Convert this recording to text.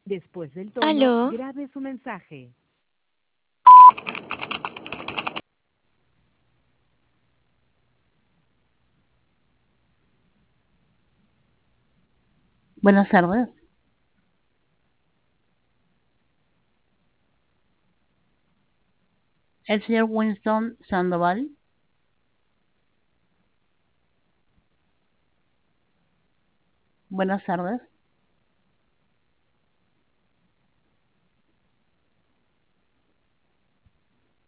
Después del tono, Aló, grabe su mensaje. Buenas tardes. El señor Winston Sandoval. Buenas tardes.